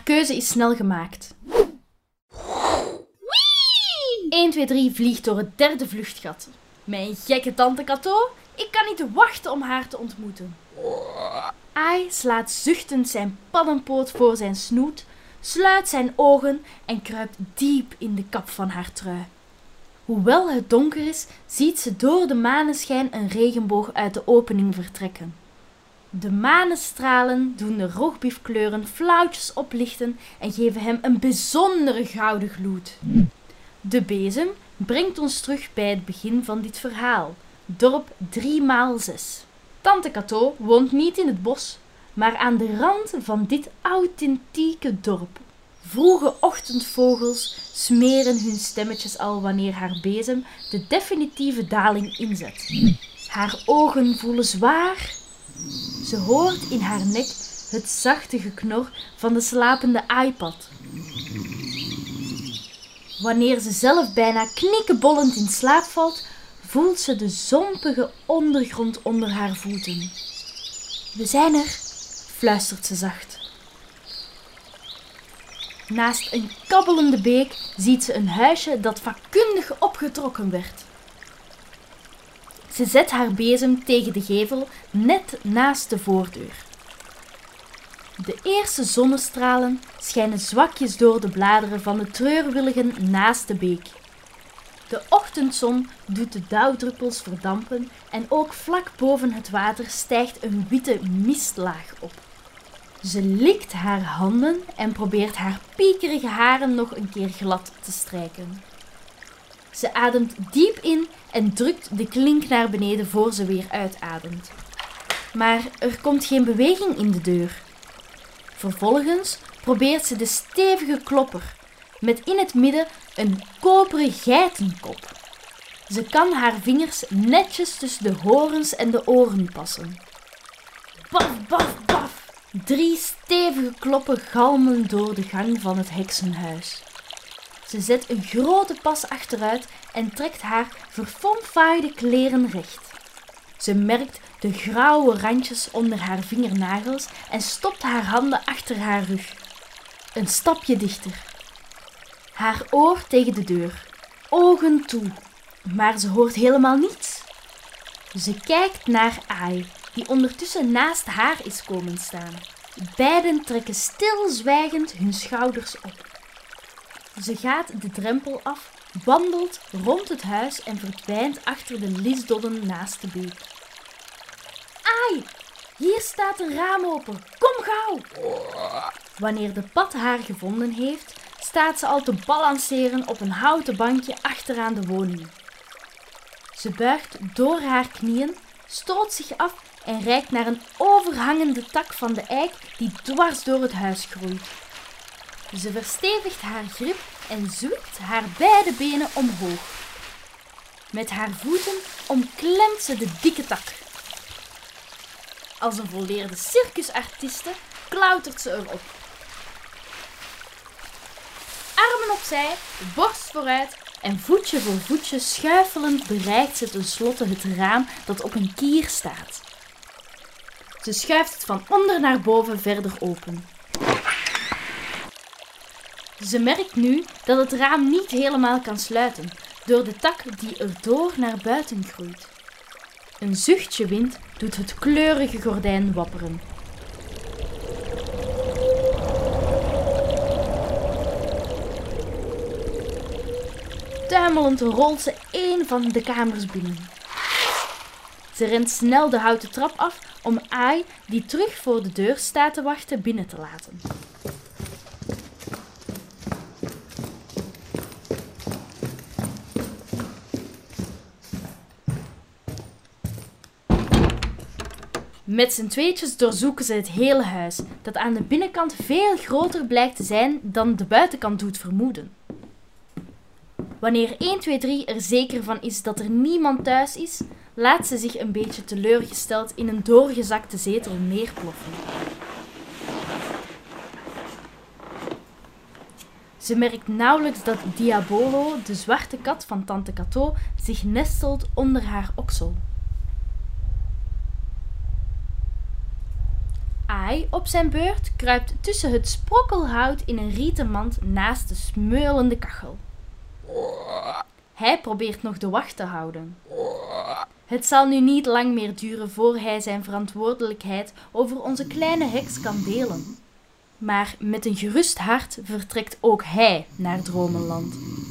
keuze is snel gemaakt. 1, 2, 3 vliegt door het derde vluchtgat. Mijn gekke tante Cato, ik kan niet wachten om haar te ontmoeten. Ai slaat zuchtend zijn paddenpoot voor zijn snoet, sluit zijn ogen en kruipt diep in de kap van haar trui. Hoewel het donker is, ziet ze door de maneschijn een regenboog uit de opening vertrekken. De manestralen doen de roogbiefkleuren flauwtjes oplichten en geven hem een bijzondere gouden gloed. De bezem brengt ons terug bij het begin van dit verhaal, dorp 3x6. Tante Cato woont niet in het bos, maar aan de rand van dit authentieke dorp. Vroege ochtendvogels smeren hun stemmetjes al wanneer haar bezem de definitieve daling inzet. Haar ogen voelen zwaar. Ze hoort in haar nek het zachte geknor van de slapende iPad. Wanneer ze zelf bijna knikkebollend in slaap valt, voelt ze de zompige ondergrond onder haar voeten. We zijn er, fluistert ze zacht. Naast een kabbelende beek ziet ze een huisje dat vakkundig opgetrokken werd. Ze zet haar bezem tegen de gevel net naast de voordeur. De eerste zonnestralen schijnen zwakjes door de bladeren van de treurwilligen naast de beek. De ochtendzon doet de dauwdruppels verdampen en ook vlak boven het water stijgt een witte mistlaag op. Ze likt haar handen en probeert haar piekerige haren nog een keer glad te strijken. Ze ademt diep in en drukt de klink naar beneden voor ze weer uitademt. Maar er komt geen beweging in de deur. Vervolgens probeert ze de stevige klopper, met in het midden een koperen geitenkop. Ze kan haar vingers netjes tussen de horens en de oren passen. Baf, baf, baf! 3 stevige kloppen galmen door de gang van het heksenhuis. Ze zet een grote pas achteruit en trekt haar verfomfaaide kleren recht. Ze merkt de grauwe randjes onder haar vingernagels en stopt haar handen achter haar rug. Een stapje dichter. Haar oor tegen de deur. Ogen toe. Maar ze hoort helemaal niets. Ze kijkt naar Ai, die ondertussen naast haar is komen staan. Beiden trekken stilzwijgend hun schouders op. Ze gaat de drempel af, wandelt rond het huis en verdwijnt achter de lisdodden naast de beek. Ai, hier staat een raam open. Kom gauw! Wanneer de pad haar gevonden heeft, staat ze al te balanceren op een houten bankje achteraan de woning. Ze buigt door haar knieën, stoot zich af en reikt naar een overhangende tak van de eik die dwars door het huis groeit. Ze verstevigt haar grip en zwipt haar beide benen omhoog. Met haar voeten omklemt ze de dikke tak. Als een volleerde circusartieste klautert ze erop. Armen opzij, borst vooruit en voetje voor voetje schuifelend bereikt ze tenslotte het raam dat op een kier staat. Ze schuift het van onder naar boven verder open. Ze merkt nu dat het raam niet helemaal kan sluiten, door de tak die erdoor naar buiten groeit. Een zuchtje wind doet het kleurige gordijn wapperen. Tuimelend rolt ze één van de kamers binnen. Ze rent snel de houten trap af om Ai, die terug voor de deur staat te wachten, binnen te laten. Met z'n tweetjes doorzoeken ze het hele huis, dat aan de binnenkant veel groter blijkt te zijn dan de buitenkant doet vermoeden. Wanneer 1, 2, 3 er zeker van is dat er niemand thuis is, laat ze zich een beetje teleurgesteld in een doorgezakte zetel neerploffen. Ze merkt nauwelijks dat Diabolo, de zwarte kat van tante Cato, zich nestelt onder haar oksel. Hij op zijn beurt kruipt tussen het sprokkelhout in een rieten mand naast de smeulende kachel. Hij probeert nog de wacht te houden. Het zal nu niet lang meer duren voor hij zijn verantwoordelijkheid over onze kleine heks kan delen. Maar met een gerust hart vertrekt ook hij naar Dromenland.